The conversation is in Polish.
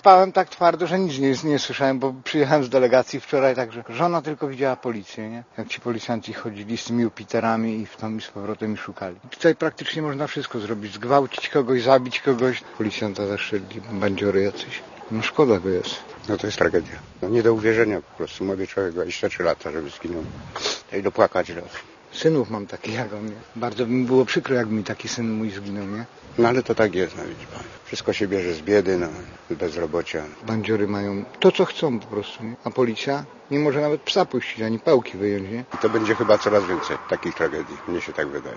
spałem tak twardo, że nic nie słyszałem, bo przyjechałem z delegacji wczoraj, także żona tylko widziała policję, nie? Jak ci policjanci chodzili z tymi Jupiterami i tam i z powrotem i szukali. Tutaj praktycznie można wszystko zrobić, zgwałcić kogoś, zabić kogoś. Policjanta zastrzelili, bandziory jacyś. No szkoda go jest. No to jest tragedia. No nie do uwierzenia po prostu. Młody człowiek, 23 lata, żeby zginął. I dopłakać los. Synów mam takich jak on, nie? Bardzo by mi było przykro, jakby mi taki syn mój zginął, nie? No ale to tak jest, no widzi pan. Wszystko się bierze z biedy, no, z bezrobocia. Bandziory mają to, co chcą po prostu, nie? A policja nie może nawet psa puścić, ani pałki wyjąć, nie? I to będzie chyba coraz więcej takich tragedii. Mnie się tak wydaje.